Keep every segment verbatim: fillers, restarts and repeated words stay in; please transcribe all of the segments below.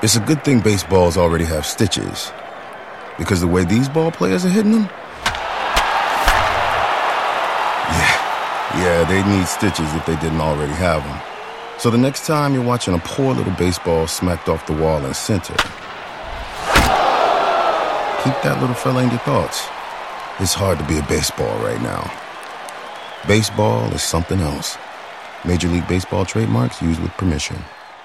It's a good thing baseballs already have stitches, because the way these ball players are hitting them, yeah, yeah, they need stitches if they didn't already have them. So the next time you're watching a poor little baseball smacked off the wall in center, keep that little fella in your thoughts. It's hard to be a baseball right now. Baseball is something else. Major League Baseball trademarks used with permission.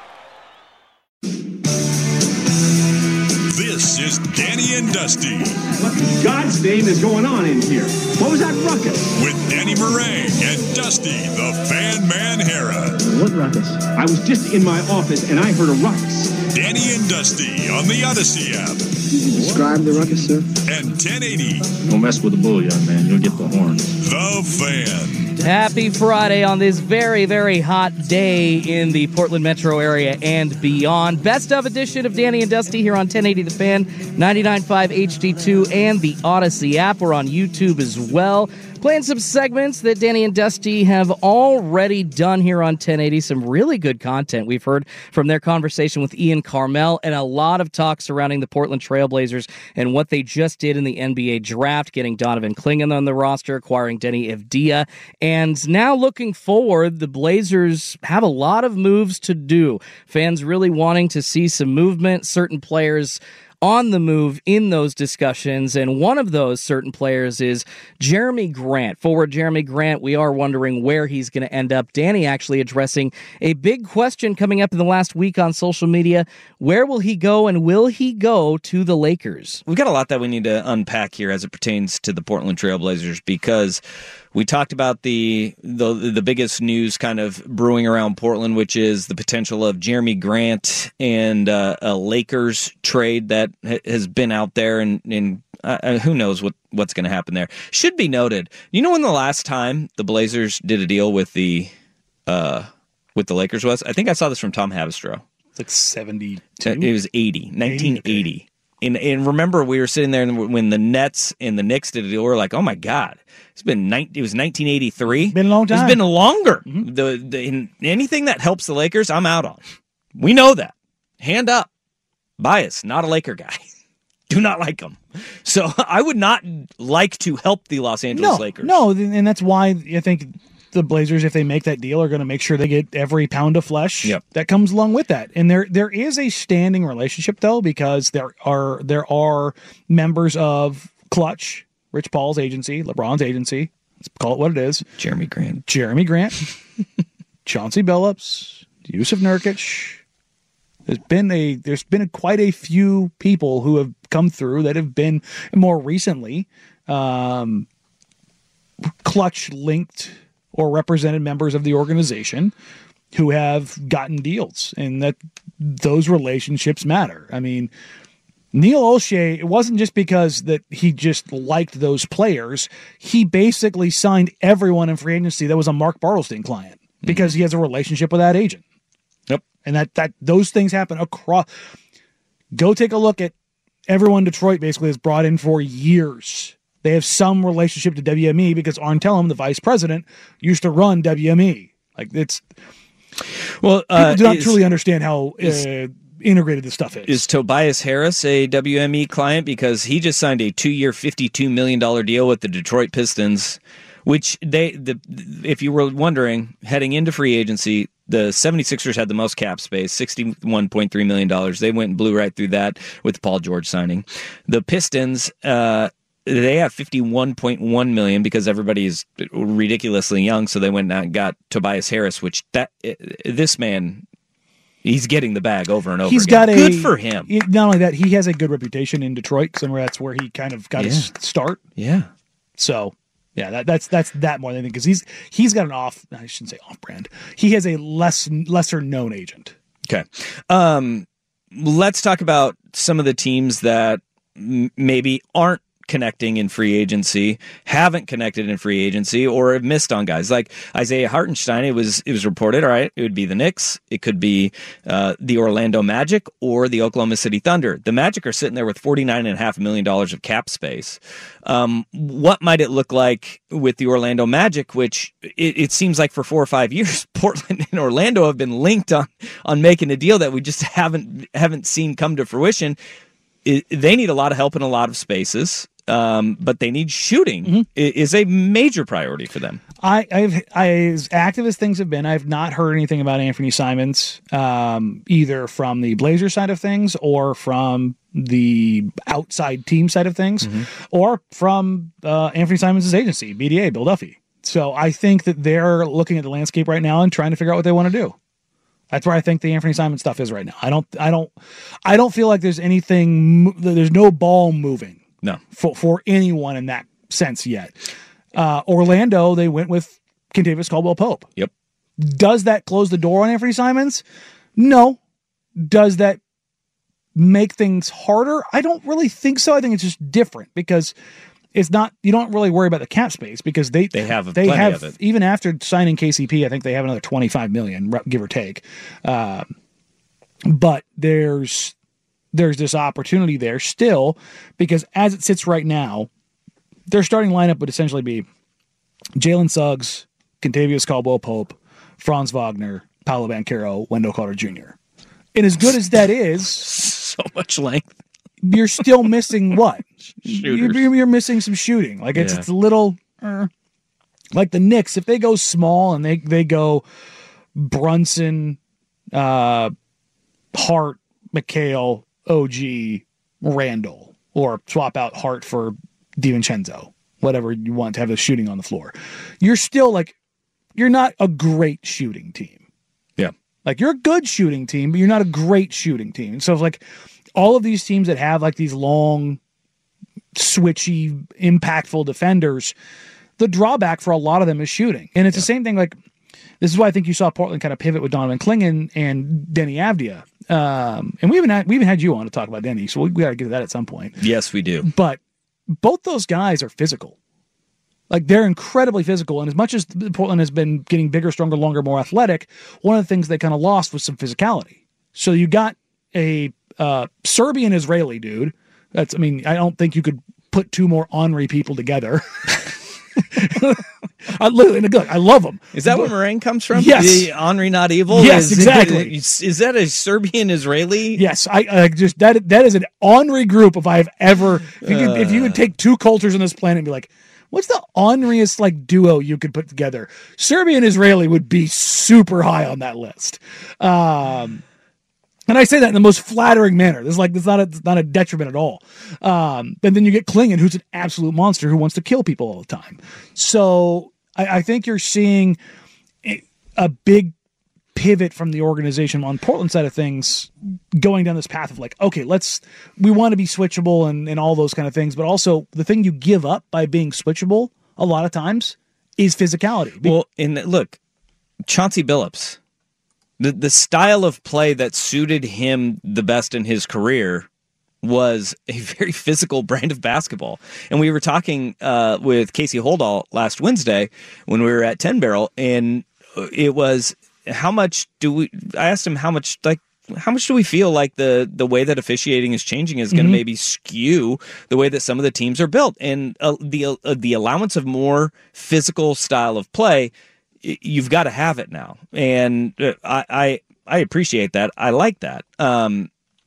This is Danny and Dusty. What in God's name is going on in here? What was that ruckus? With Danny Meringue and Dusty, the Fan Man Hera. What ruckus? I was just in my office and I heard a ruckus. Danny and Dusty on the Odyssey app. Did you describe the ruckus, sir? And ten eighty. Don't mess with the bull, young man. You'll get the horns. The Fan. Happy Friday on this very, very hot day in the Portland metro area and beyond. Best of edition of Danny and Dusty here on ten eighty The Fan, ninety-nine point five H D two, and the Odyssey app. We're on YouTube as well. Playing some segments that Danny and Dusty have already done here on ten eighty. Some really good content we've heard from their conversation with Ian Carmel, and a lot of talk surrounding the Portland Trailblazers and what they just did in the N B A draft, getting Donovan Clingan on the roster, acquiring Denny Avdia. And now looking forward, the Blazers have a lot of moves to do. Fans really wanting to see some movement, certain players on the move in those discussions, and one of those certain players is Jerami Grant. Forward Jerami Grant, we are wondering where he's going to end up. Danny actually addressing a big question coming up in the last week on social media. Where will he go, and will he go to the Lakers? We've got a lot that we need to unpack here as it pertains to the Portland Trailblazers, because we talked about the, the the biggest news kind of brewing around Portland, which is the potential of Jerami Grant and uh, a Lakers trade that ha- has been out there, and, and uh, who knows what, what's going to happen there. Should be noted, you know when the last time the Blazers did a deal with the uh, with the Lakers was? I think I saw this from Tom Havastro. It's like seventy-two? It was eighty, nineteen eighty. And, and remember, we were sitting there when the Nets and the Knicks did a deal. We were like, "Oh my God, it's been nineteen, it was nineteen eighty-three. Been a long time. It's been longer." Mm-hmm. The, the anything that helps the Lakers, I'm out on. We know that. Hand up, bias. Not a Laker guy. Do not like them. So I would not like to help the Los Angeles no, Lakers. No, and that's why I think the Blazers, if they make that deal, are going to make sure they get every pound of flesh yep. that comes along with that. And there there is a standing relationship, though, because there are there are members of Clutch, Rich Paul's agency, LeBron's agency. Let's call it what it is. Jerami Grant. Jerami Grant. Chauncey Billups. Yusuf Nurkic. There's been a there's been a, quite a few people who have come through that have been more recently um, Clutch linked or represented members of the organization who have gotten deals, and that those relationships matter. I mean, Neil Olshey, it wasn't just because that he just liked those players. He basically signed everyone in free agency that was a Mark Bartelstein client because mm-hmm. he has a relationship with that agent. Yep. And that, that those things happen across. Go take a look at everyone Detroit basically has brought in for years. They have some relationship to W M E because Arn Tellem, the vice president, used to run W M E. Like it's well, uh, people do not is, truly understand how is, uh, integrated this stuff is. Is Tobias Harris a W M E client? Because he just signed a two-year, fifty-two million dollars deal with the Detroit Pistons, which they, the, if you were wondering, heading into free agency, the seventy-sixers had the most cap space, sixty-one point three million dollars. They went and blew right through that with the Paul George signing. The Pistons, uh, they have fifty-one point one million dollars because everybody is ridiculously young, so they went and got Tobias Harris, which that this man, he's getting the bag over and over He's again. Got a, good for him. Not only that, he has a good reputation in Detroit, because that's where he kind of got yeah. his start. Yeah. So, yeah, that, that's that's that more than anything, because he's he's got an off. I shouldn't say off brand. He has a less lesser known agent. Okay, um, let's talk about some of the teams that m- maybe aren't connecting in free agency, haven't connected in free agency, or have missed on guys like Isaiah Hartenstein. It was it was reported, all right, it would be the Knicks, it could be uh, the Orlando Magic, or the Oklahoma City Thunder. The Magic are sitting there with forty-nine point five million dollars of cap space. Um, what might it look like with the Orlando Magic, which it, it seems like for four or five years, Portland and Orlando have been linked on on making a deal that we just haven't haven't seen come to fruition. It, they need a lot of help in a lot of spaces, um, but they need shooting. Mm-hmm. It is a major priority for them. I, I've, I, as active as things have been, I've not heard anything about Anthony Simons, um, either from the Blazers side of things or from the outside team side of things, mm-hmm. or from uh, Anthony Simons' agency, B D A, Bill Duffy. So I think that they're looking at the landscape right now and trying to figure out what they want to do. That's where I think the Anthony Simons stuff is right now. I don't, I don't, I don't feel like there's anything. There's no ball moving. No, for for anyone in that sense yet. Uh, Orlando, they went with Kentavious Caldwell-Pope. Yep. Does that close the door on Anthony Simons? No. Does that make things harder? I don't really think so. I think it's just different because it's not. You don't really worry about the cap space because they they have they plenty have of it. Even after signing K C P, I think they have another twenty-five million, give or take. Uh, but there's there's this opportunity there still because as it sits right now, their starting lineup would essentially be Jalen Suggs, Kentavious Caldwell-Pope, Franz Wagner, Paolo Banchero, Wendell Carter Junior And as good as that is, so much length. You're still missing what? Shooters. You're, you're missing some shooting. Like it's Yeah. it's a little uh, like the Knicks. If they go small and they they go Brunson, uh, Hart, McHale, O G, Randall, or swap out Hart for DiVincenzo, whatever you want to have the shooting on the floor. You're still like, you're not a great shooting team. Yeah. Like you're a good shooting team, but you're not a great shooting team. So it's like all of these teams that have like these long, switchy, impactful defenders, the drawback for a lot of them is shooting. And it's yeah. the same thing. Like this is why I think you saw Portland kind of pivot with Donovan Clingan and Denny Avdia. Um, and we even had, we even had you on to talk about Denny. So we, we got to get to that at some point. Yes, we do. But both those guys are physical. Like they're incredibly physical. And as much as Portland has been getting bigger, stronger, longer, more athletic, one of the things they kind of lost was some physicality. So you got a uh, Serbian Israeli dude. That's, I mean, I don't think you could put two more Henry people together. I literally, look, I love him. Is that where Meringue comes from? Yes. The Henry Not Evil? Yes, is, exactly. Is, is that a Serbian Israeli? Yes, I, I just that that is an Henry group. If I've ever, if you, could, if you could take two cultures on this planet and be like, what's the Henriest like duo you could put together? Serbian Israeli would be super high on that list. Um, and I say that in the most flattering manner. This is like, it's not a, it's not a detriment at all. Um, and then you get Clingan, who's an absolute monster who wants to kill people all the time. So I, I think you're seeing a, a big pivot from the organization on Portland side of things, going down this path of like, okay, let's, we want to be switchable and, and all those kind of things. But also the thing you give up by being switchable a lot of times is physicality. Well, and look, Chauncey Billups, the, the style of play that suited him the best in his career was a very physical brand of basketball. And we were talking uh, with Casey Holdahl last Wednesday when we were at ten Barrel, and it was, how much do we, I asked him how much, like, how much do we feel like the, the way that officiating is changing is going to mm-hmm. maybe skew the way that some of the teams are built? And uh, the uh, the allowance of more physical style of play, you've got to have it now. And uh, I, I I appreciate that. I like that. Um,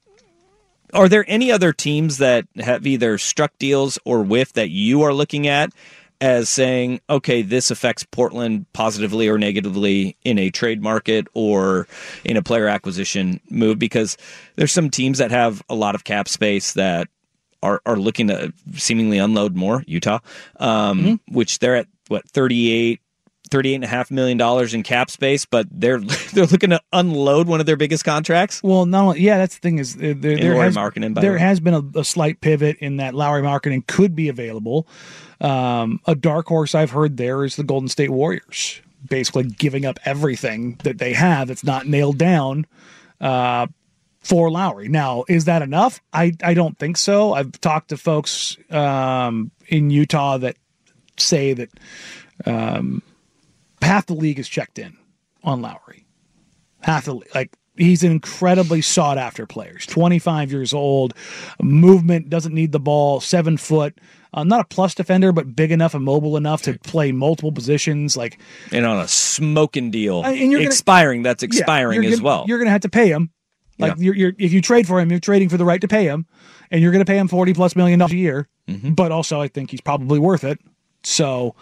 are there any other teams that have either struck deals or whiffed that you are looking at as saying, okay, this affects Portland positively or negatively in a trade market or in a player acquisition move? Because there's some teams that have a lot of cap space that are, are looking to seemingly unload more. Utah, um, mm-hmm. which they're at, what, thirty-eight, thirty-eight and a half million dollars in cap space, but they're they're looking to unload one of their biggest contracts. Well, not only, yeah, that's the thing is there, there, there has, Markkanen, by there the way. has been a, a slight pivot in that Lauri Markkanen could be available. Um, a dark horse I've heard there is the Golden State Warriors, basically giving up everything that they have. It's not nailed down uh, for Lowry. Now, is that enough? I, I don't think so. I've talked to folks um, in Utah that say that um, half the league is checked in on Lowry. Half the like he's an incredibly sought after player. He's twenty-five years old, movement, doesn't need the ball, seven foot. Uh, not a plus defender, but big enough and mobile enough to play multiple positions. Like, and on a smoking deal, and you're gonna, expiring. That's expiring yeah, as gonna, well. You're going to have to pay him. Like, yeah. you're, you're if you trade for him, you're trading for the right to pay him, and you're going to pay him forty plus million dollars a year. Mm-hmm. But also, I think he's probably worth it. So,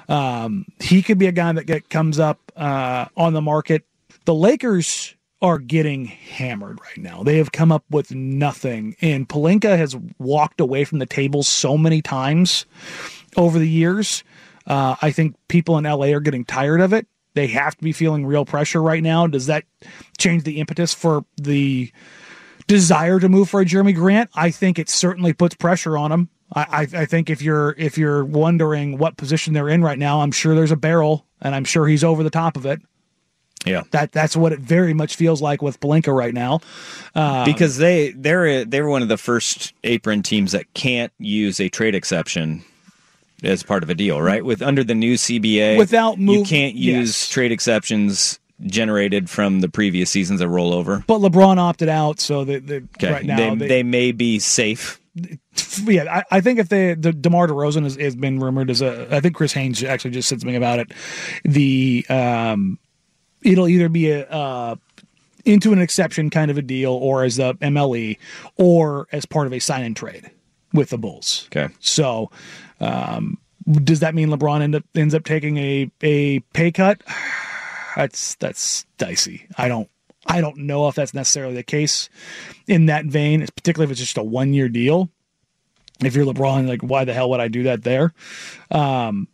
um, he could be a guy that get, comes up uh, on the market. The Lakers are getting hammered right now. They have come up with nothing. And Pelinka has walked away from the table so many times over the years. Uh, I think people in L A are getting tired of it. They have to be feeling real pressure right now. Does that change the impetus for the desire to move for a Jeremy Grant? I think it certainly puts pressure on them. I, I, I think if you're if you're wondering what position they're in right now, I'm sure there's a barrel, and I'm sure he's over the top of it. Yeah, that that's what it very much feels like with Pelinka right now, um, because they they're they're one of the first apron teams that can't use a trade exception as part of a deal, right? With under the new C B A, without move, you can't use yes. trade exceptions generated from the previous seasons that roll over. But LeBron opted out, so they, they, okay. right now they, they, they may be safe. Yeah, I, I think if they the DeMar DeRozan has, has been rumored as a, I think Chris Haynes actually just said something about it. The um. It'll either be a uh, into an exception kind of a deal, or as the M L E, or as part of a sign and trade with the Bulls. Okay. So, um, does that mean LeBron end up ends up taking a a pay cut? That's that's dicey. I don't I don't know if that's necessarily the case in that vein, particularly if it's just a one year deal. If you're LeBron, like, why the hell would I do that there? Um,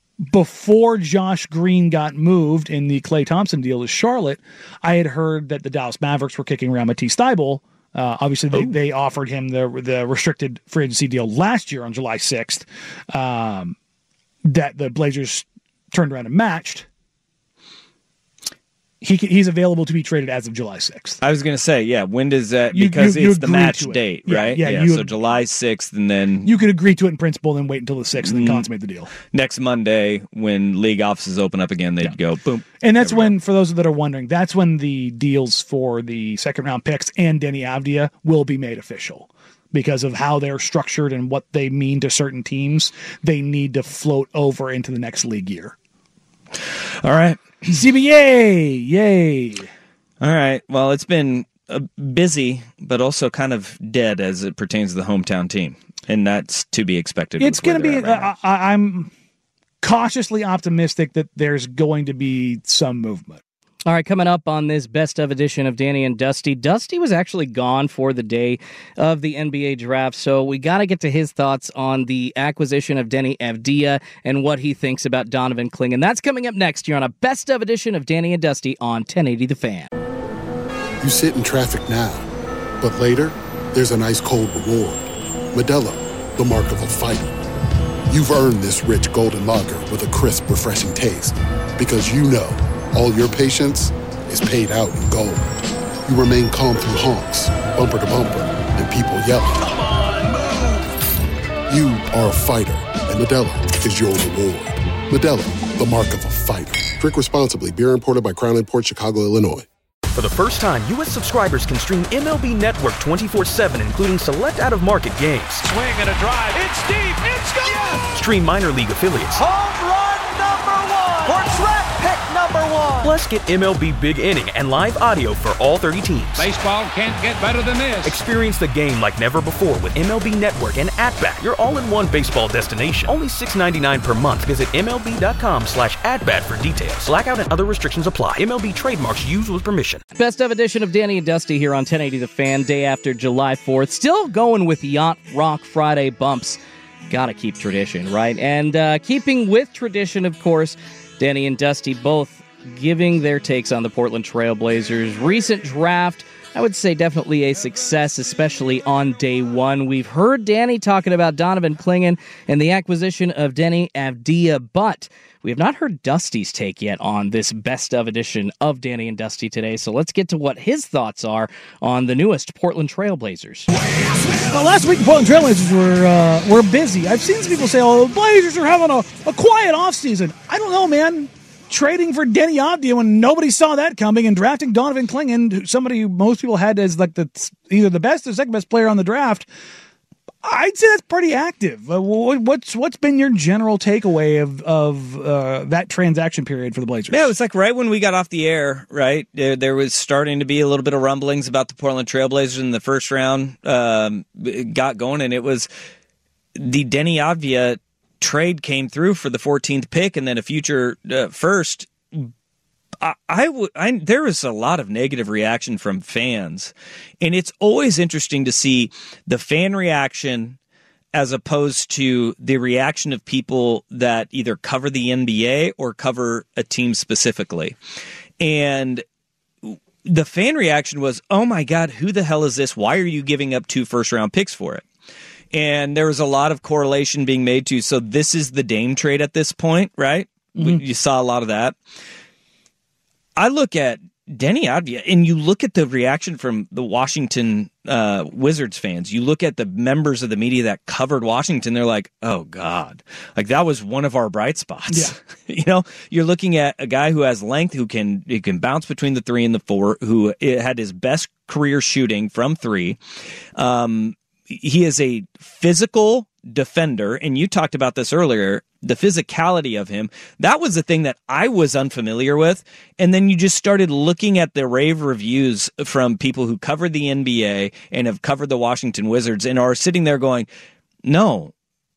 Before Josh Green got moved in the Klay Thompson deal to Charlotte, I had heard that the Dallas Mavericks were kicking around Matisse Thybulle. Uh, obviously, they, they offered him the the restricted free agency deal last year on July sixth um, that the Blazers turned around and matched. He he's available to be traded as of July sixth. I was going to say, yeah, when does that, You- because you- you it's the agree match to it. date, Yeah, right? yeah, yeah you- so July sixth, and then You could agree to it in principle, then wait until the sixth and then Mm. consummate the deal. next Monday, when league offices open up again, they'd Yeah. go, boom. And that's There we when, for those that are wondering, that's when the deals for the second round picks and Denny Avdia will be made official. Because of how they're structured and what they mean to certain teams, they need to float over into the next league year. All right. C B A, yay. All right. Well, it's been uh, busy, but also kind of dead as it pertains to the hometown team. And that's to be expected. It's going to be, to be, uh, I, I'm cautiously optimistic that there's going to be some movement. All right, coming up on this best of edition of Danny and Dusty. Dusty was actually gone for the day of the N B A draft, so we got to get to his thoughts on the acquisition of Denny Avdia and what he thinks about Donovan Clingan. That's coming up next. You're on a best of edition of Danny and Dusty on ten eighty The Fan. You sit in traffic now, but later, there's an ice cold reward. Modelo, the mark of a fighter. You've earned this rich golden lager with a crisp, refreshing taste. Because you know, all your patience is paid out in gold. You remain calm through honks, bumper to bumper, and people yelling. Come on, move! You are a fighter, and Modelo is your reward. Modelo, the mark of a fighter. Drink responsibly. Beer imported by Crown Imports, Chicago, Illinois. For the first time, U S subscribers can stream M L B Network twenty-four seven, including select out-of-market games. Swing and a drive. It's deep. It's gone. Yes! Stream minor league affiliates. Home run number one. For track pick number one. Plus, get M L B Big Inning and live audio for all thirty teams. Baseball can't get better than this. Experience the game like never before with M L B Network and At-Bat, your all-in-one baseball destination. Only six ninety-nine per month. Visit MLB.com slash at-bat for details. Blackout and other restrictions apply. M L B trademarks used with permission. Best of edition of Danny and Dusty here on ten eighty The Fan, day after July fourth. Still going with Yacht Rock Friday bumps. Gotta keep tradition, right? And uh, keeping with tradition, of course, Danny and Dusty both giving their takes on the Portland Trail Blazers' recent draft I would say definitely a success, especially on day one. We've heard Danny talking about Donovan Clingan and the acquisition of Deni Avdija, but we have not heard Dusty's take yet on this best of edition of Danny and Dusty today. So let's get to what his thoughts are on the newest Portland Trailblazers. Well, last week the Portland Trailblazers were uh, were busy. I've seen some people say, "Oh, the Blazers are having a, a quiet offseason." I don't know, man. Trading for Deni Avdija when nobody saw that coming, and drafting Donovan Clingan, somebody most people had as like the either the best or second best player on the draft. I'd say that's pretty active. Uh, what's what's been your general takeaway of of uh, that transaction period for the Blazers? Yeah, it was like right when we got off the air, right? There, there was starting to be a little bit of rumblings about the Portland Trailblazers in the first round. Um, got going, and it was the Deni Avdija trade came through for the fourteenth pick, and then a future uh, first. I, I, w- I there was a lot of negative reaction from fans, and it's always interesting to see the fan reaction as opposed to the reaction of people that either cover the N B A or cover a team specifically. And the fan reaction was, "Oh my God, who the hell is this? Why are you giving up two first round picks for it?" And there was a lot of correlation being made to, so this is the Dame trade at this point, right? Mm-hmm. You saw a lot of that. I look at Deni Avdija, and you look at the reaction from the Washington uh, Wizards fans. You look at the members of the media that covered Washington. They're like, "Oh God, like that was one of our bright spots." Yeah. You know, you're looking at a guy who has length, who can he can bounce between the three and the four, who had his best career shooting from three. Um, he is a physical defender, and you talked about this earlier. The physicality of him, that was the thing that I was unfamiliar with. And then you just started looking at the rave reviews from people who covered the N B A and have covered the Washington Wizards and are sitting there going, no,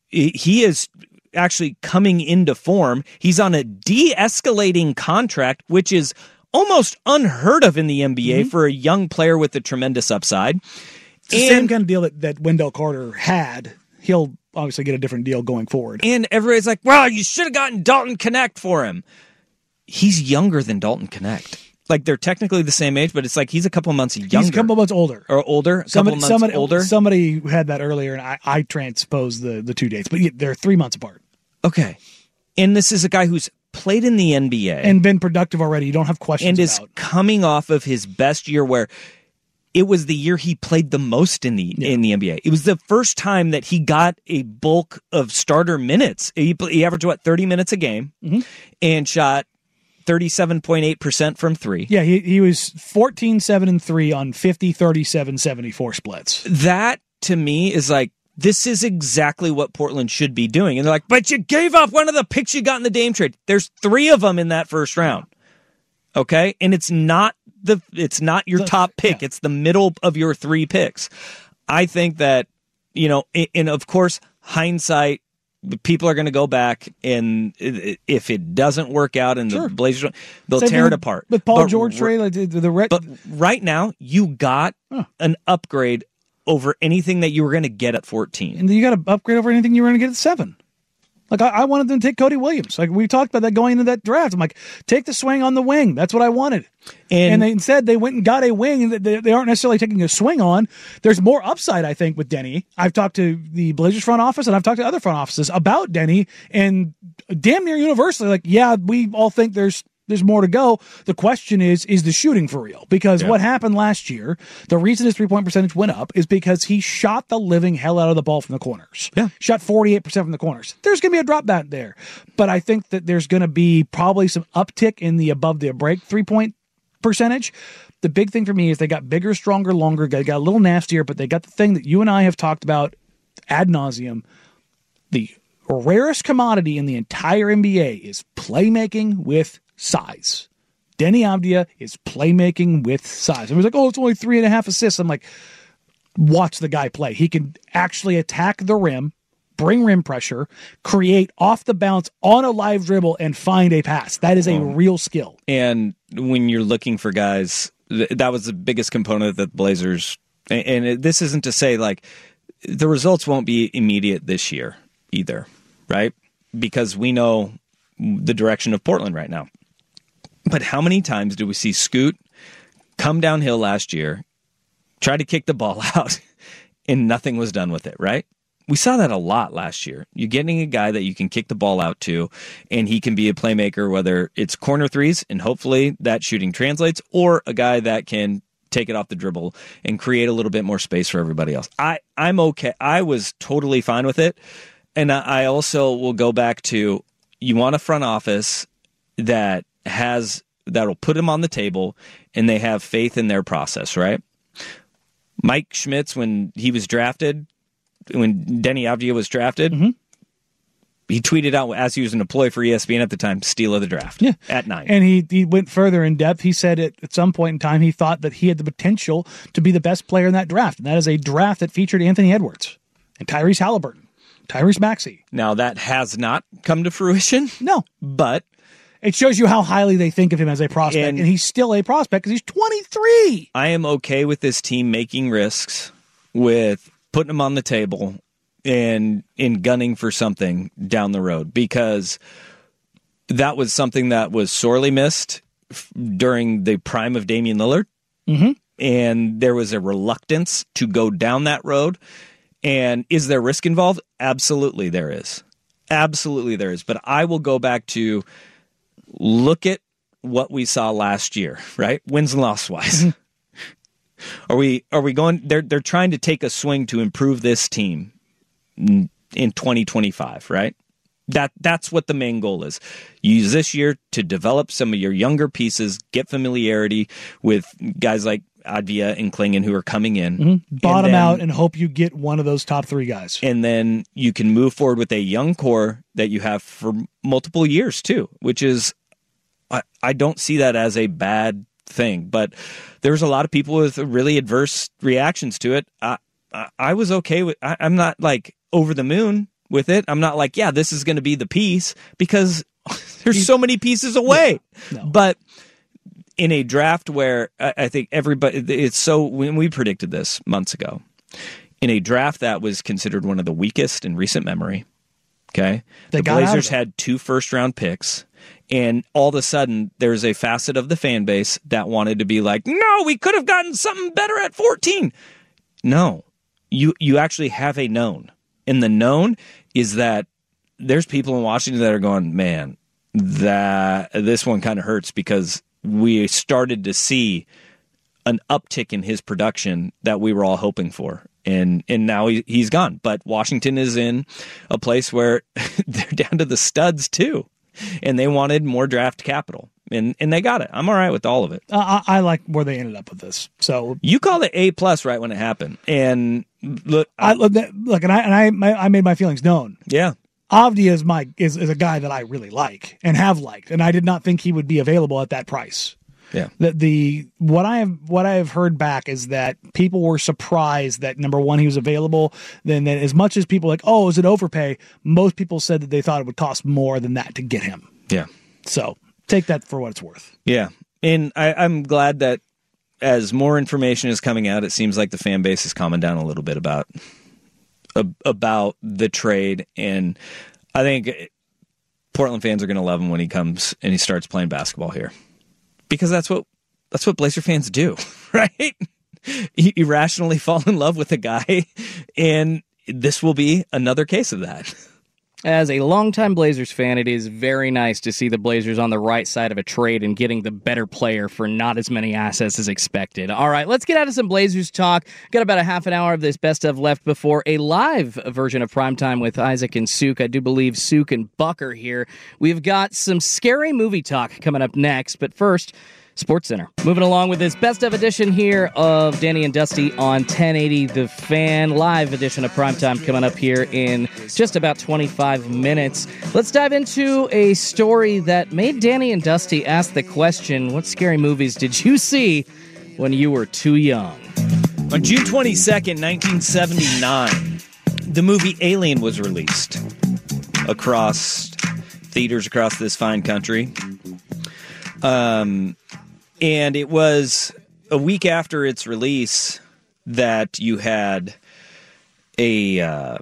he is actually coming into form. He's on a de-escalating contract, which is almost unheard of in the N B A mm-hmm. for a young player with a tremendous upside. It's the and, same kind of deal that, that Wendell Carter had. He'll obviously get a different deal going forward. And everybody's like, well, you should have gotten Dalton Knecht for him. He's younger than Dalton Knecht. Like, they're technically the same age, but it's like he's a couple months younger. He's a couple months older. Or older? A somebody, couple months somebody, older? Somebody had that earlier, and I, I transposed the, the two dates. But yeah, they're three months apart. Okay. And this is a guy who's played in the N B A. And been productive already. You don't have questions and about. And is coming off of his best year where it was the year he played the most in the yeah. in the N B A. It was the first time that he got a bulk of starter minutes. He, he averaged, what, thirty minutes a game mm-hmm. and shot thirty-seven point eight percent from three. Yeah, he, he was fourteen, seven, and three on fifty, thirty-seven, seventy-four splits. That, to me, is like, this is exactly what Portland should be doing. And they're like, but you gave up one of the picks you got in the Dame trade. There's three of them in that first round. Okay? And it's not the it's not your top pick. Yeah. It's the middle of your three picks. I think that, you know, and of course, hindsight, people are going to go back, and if it doesn't work out and sure. the Blazers, they'll Same tear it apart. With Paul but, George trade, like the, the re- but right now, you got huh. an upgrade over anything that you were going to get at fourteen. And you got to upgrade over anything you were going to get at seven. Like, I, I wanted them to take Cody Williams. Like, we talked about that going into that draft. I'm like, take the swing on the wing. That's what I wanted. And, and they, instead, they went and got a wing that they, they aren't necessarily taking a swing on. There's more upside, I think, with Deni. I've talked to the Blazers front office, and I've talked to other front offices about Deni, and damn near universally, like, yeah, we all think there's There's more to go. The question is, is the shooting for real? Because yeah. what happened last year, the reason his three-point percentage went up is because he shot the living hell out of the ball from the corners. Yeah. Shot forty-eight percent from the corners. There's going to be a drop back there. But I think that there's going to be probably some uptick in the above the break three-point percentage. The big thing for me is they got bigger, stronger, longer. They got a little nastier, but they got the thing that you and I have talked about ad nauseum. The rarest commodity in the entire N B A is playmaking with size. Deni Avdija is playmaking with size. It was like, oh, it's only three and a half assists. I'm like, watch the guy play. He can actually attack the rim, bring rim pressure, create off the bounce on a live dribble, and find a pass. That is a um, real skill. And when you're looking for guys, that was the biggest component that the Blazers, and this isn't to say like the results won't be immediate this year either, right? Because we know the direction of Portland right now. But how many times do we see Scoot come downhill last year, tried to kick the ball out, and nothing was done with it, right? We saw that a lot last year. You're getting a guy that you can kick the ball out to, and he can be a playmaker, whether it's corner threes, and hopefully that shooting translates, or a guy that can take it off the dribble and create a little bit more space for everybody else. I, I'm okay. I was totally fine with it. And I also will go back to, you want a front office that has, that'll put them on the table, and they have faith in their process, right? Mike Schmitz, when he was drafted, when Denny Avdia was drafted, mm-hmm. he tweeted out, as he was an employee for E S P N at the time, steal of the draft yeah. at nine. And he, he went further in depth. He said at, at some point in time he thought that he had the potential to be the best player in that draft. And that is a draft that featured Anthony Edwards and Tyrese Halliburton, Tyrese Maxey. Now, that has not come to fruition. No. But it shows you how highly they think of him as a prospect. And, and he's still a prospect because he's twenty-three. I am okay with this team making risks, with putting them on the table and in gunning for something down the road, because that was something that was sorely missed f- during the prime of Damian Lillard. Mm-hmm. And there was a reluctance to go down that road. And is there risk involved? Absolutely there is. Absolutely there is. But I will go back to look at what we saw last year, right? Wins and loss wise. Are we are we going they're they're trying to take a swing to improve this team in, in twenty twenty-five, right? That that's what the main goal is. Use this year to develop some of your younger pieces, get familiarity with guys like Advia and Klingon who are coming in. Mm-hmm. Bottom then, out and hope you get one of those top three guys. And then you can move forward with a young core that you have for multiple years too, which is I, I don't see that as a bad thing, but there's a lot of people with really adverse reactions to it. I, I, I was okay with, I, I'm not like over the moon with it. I'm not like, yeah, this is going to be the piece, because there's so many pieces away. No, no. But in a draft where I, I think everybody, it's so, when we predicted this months ago, in a draft that was considered one of the weakest in recent memory, okay, they the got Blazers had two first round picks. And all of a sudden, there's a facet of the fan base that wanted to be like, no, we could have gotten something better at fourteen. No, you you actually have a known. And the known is that there's people in Washington that are going, man, that this one kind of hurts, because we started to see an uptick in his production that we were all hoping for. And and now he, he's gone. But Washington is in a place where they're down to the studs, too. And they wanted more draft capital, and and they got it. I'm all right with all of it. Uh, I, I like where they ended up with this. So you called it A plus right when it happened, and look, I, I look, and I and I my, I made my feelings known. Yeah, Avdia is my is, is a guy that I really like and have liked, and I did not think he would be available at that price. Yeah. The, the what I have what I have heard back is that people were surprised that, number one, he was available. Then that as much as people like, oh, is it overpay? Most people said that they thought it would cost more than that to get him. Yeah. So take that for what it's worth. Yeah. And I, I'm glad that as more information is coming out, it seems like the fan base is calming down a little bit about about the trade. And I think Portland fans are going to love him when he comes and he starts playing basketball here. Because that's what that's what Blazer fans do, right? You irrationally fall in love with a guy, and this will be another case of that. As a longtime Blazers fan, it is very nice to see the Blazers on the right side of a trade and getting the better player for not as many assets as expected. All right, let's get out of some Blazers talk. Got about a half an hour of this best of left before a live version of Primetime with Isaac and Suk. I do believe Suk and Buck are here. We've got some scary movie talk coming up next, but first, Sports Center. Moving along with this best of edition here of Danny and Dusty on ten eighty The Fan. Live edition of Primetime coming up here in just about twenty-five minutes. Let's dive into a story that made Danny and Dusty ask the question, what scary movies did you see when you were too young? On June twenty-second, nineteen seventy-nine, the movie Alien was released across theaters across this fine country. Um... And it was a week after its release that you had a uh,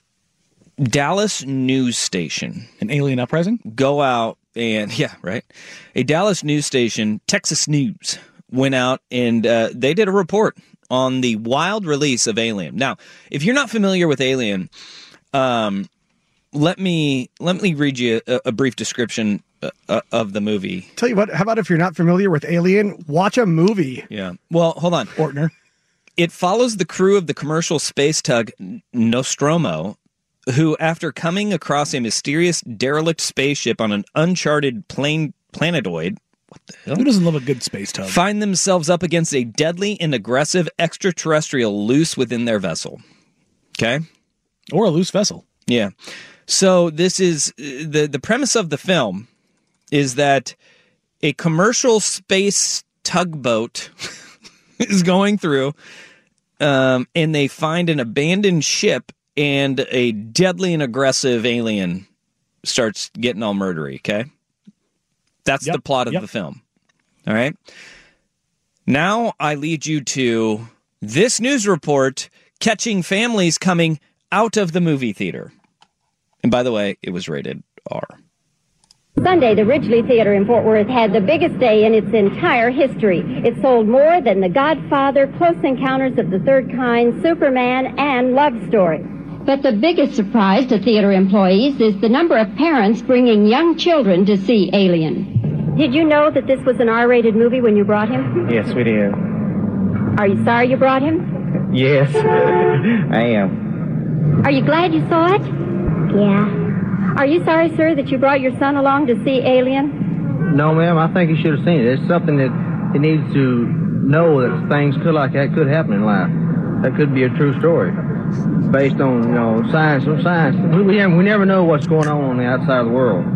Dallas news station. An alien uprising? Go out and, yeah, right. A Dallas news station, Texas News, went out and uh, they did a report on the wild release of Alien. Now, if you're not familiar with Alien, um, let me let me read you a, a brief description uh, of the movie. Tell you what, how about if you're not familiar with Alien, watch a movie. Yeah. Well, hold on. Ortner. It follows the crew of the commercial space tug Nostromo, who, after coming across a mysterious derelict spaceship on an uncharted plane planetoid, what the hell? Who doesn't love a good space tug? Find themselves up against a deadly and aggressive extraterrestrial loose within their vessel. Okay? Or a loose vessel. Yeah. So this is the the premise of the film is that a commercial space tugboat is going through, um, and they find an abandoned ship, and a deadly and aggressive alien starts getting all murdery. Okay, that's Yep. the plot of Yep. the film. All right. Now I lead you to this news report catching families coming out of the movie theater. And by the way, it was rated R. Sunday, the Ridgely Theater in Fort Worth had the biggest day in its entire history. It sold more than The Godfather, Close Encounters of the Third Kind, Superman, and Love Story. But the biggest surprise to theater employees is the number of parents bringing young children to see Alien. Did you know that this was an R rated movie when you brought him? Yes, we did. Are you sorry you brought him? Yes, I am. Are you glad you saw it? Yeah. Are you sorry, sir, that you brought your son along to see Alien? No, ma'am, I think he should have seen it. It's something that he needs to know that things could like that could happen in life. That could be a true story. Based on, you know, science. Science. We, we, we never know what's going on on the outside of the world.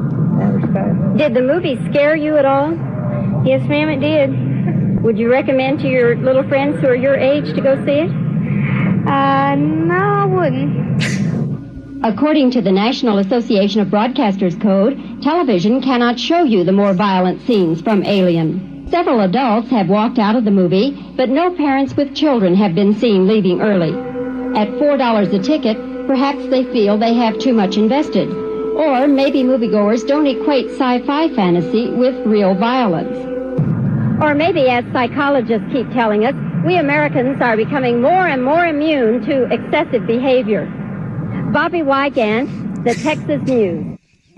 Did the movie scare you at all? Yes, ma'am, it did. Would you recommend to your little friends who are your age to go see it? Uh, no, I wouldn't. According to the National Association of Broadcasters Code, television cannot show you the more violent scenes from Alien. Several adults have walked out of the movie, but no parents with children have been seen leaving early. At four dollars a ticket, perhaps they feel they have too much invested. Or maybe moviegoers don't equate sci-fi fantasy with real violence. Or maybe, as psychologists keep telling us, we Americans are becoming more and more immune to excessive behavior. Bobby Wygant, the Texas News.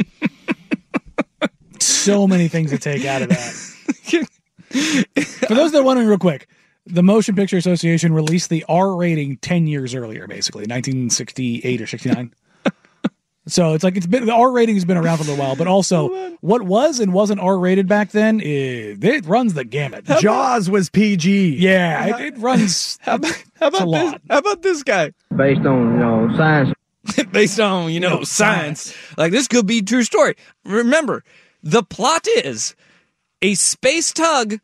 So many things to take out of that. For those that are wondering real quick, the Motion Picture Association released the R rating ten years earlier, basically, nineteen sixty-eight or sixty-nine. So it's like it's been the R rating has been around for a little while, but also what was and wasn't R rated back then, it, it runs the gamut. How Jaws was P G. Yeah, it, it runs. How about, how about a this? lot. How about this guy? Based on, you know, science. Based on, you know, science. Like, this could be a true story. Remember, the plot is a space tug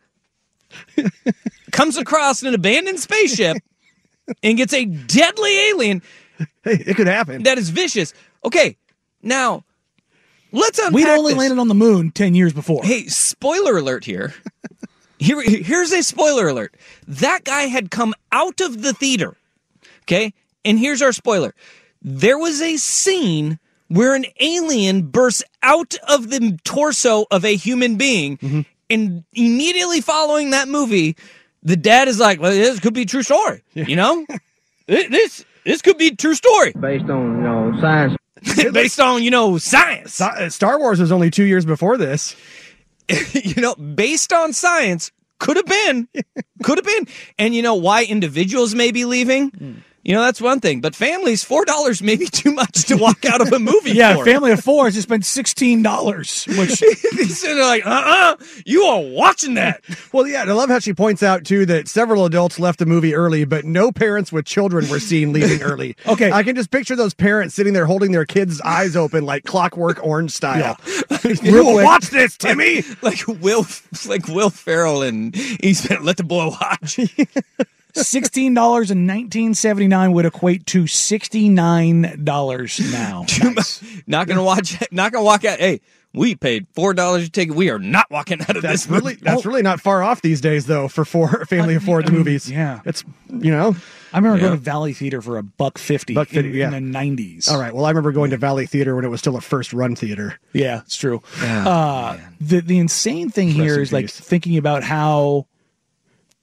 comes across an abandoned spaceship and gets a deadly alien. Hey, it could happen. That is vicious. Okay, now, let's unpack We'd only this. landed on the moon ten years before. Hey, spoiler alert here. here. Here's a spoiler alert. That guy had come out of the theater, okay? And here's our spoiler. There was a scene where an alien bursts out of the torso of a human being, mm-hmm. and immediately following that movie, the dad is like, well, this could be a true story, yeah. you know? this this could be a true story. Based on, you know, science. Based on, you know, science. Star Wars was only two years before this. You know, based on science, could have been. Could have been. And you know why individuals may be leaving? Mm. You know, that's one thing. But families, four dollars may be too much to walk out of a movie yeah, for. a family of four has just spent sixteen dollars. Which they're like, uh-uh, you are watching that. Well, yeah, I love how she points out, too, that several adults left the movie early, but no parents with children were seen leaving early. Okay. I can just picture those parents sitting there holding their kids' eyes open like Clockwork Orange style. Yeah. You will watch this, Timmy! Like, like Will like Will Ferrell and he's been let the boy watch. Sixteen dollars in nineteen seventy nine would equate to sixty nine dollars now. Nice. Not gonna watch. Not gonna walk out. Hey, we paid four dollars a ticket. We are not walking out of that's this. Really, movie. that's really not far off these days, though. For four family of four I mean, movies, yeah, it's you know. I remember yeah. going to Valley Theater for a buck fifty, buck fifty in, yeah. in the nineties. All right. Well, I remember going to Valley Theater when it was still a first run theater. Yeah, it's true. Oh, uh, the the insane thing here is like thinking about how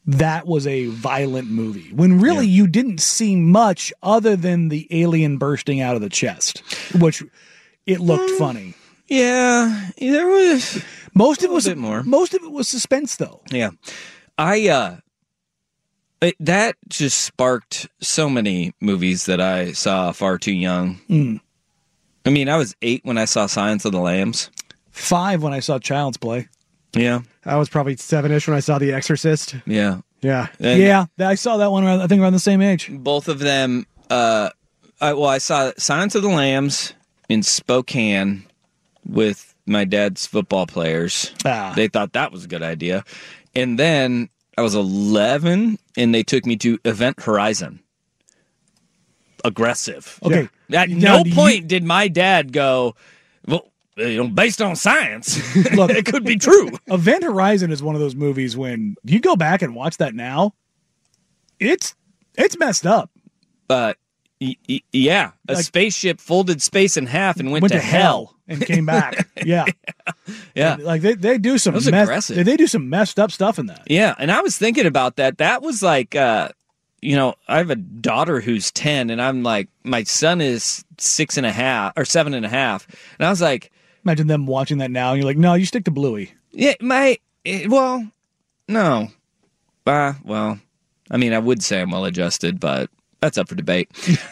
that was a violent movie. When really yeah. you didn't see much other than the alien bursting out of the chest, which it looked um, funny. Yeah, there was most of it was a bit more. Most of it was suspense, though. Yeah, I uh, it, that just sparked so many movies that I saw far too young. Mm. I mean, I was eight when I saw Silence of the Lambs. Five when I saw Child's Play. Yeah. I was probably seven-ish when I saw The Exorcist. Yeah. Yeah. And yeah, I saw that one, around, I think, around the same age. Both of them, uh, I, well, I saw Silence of the Lambs in Spokane with my dad's football players. Ah. They thought that was a good idea. And then I was eleven, and they took me to Event Horizon. Aggressive. Okay. At Now, no point you- did my dad go, well, you know, based on science, Look, it could be true. Event Horizon is one of those movies when you go back and watch that now, it's it's messed up. But y- y- yeah, a Like- spaceship folded space in half and went, Went to, to hell. hell and came back. Yeah. Yeah. Like they, they do some That was mess, aggressive. they do some messed up stuff in that. Yeah, and I was thinking about that. That was like, uh, you know, I have a daughter who's ten, and I'm like, my son is six and a half or seven and a half, and I was like, Imagine them watching that now and you're like, no, you stick to Bluey. yeah, my, eh, well, no, uh, well, I mean, I would say I'm well adjusted, but that's up for debate.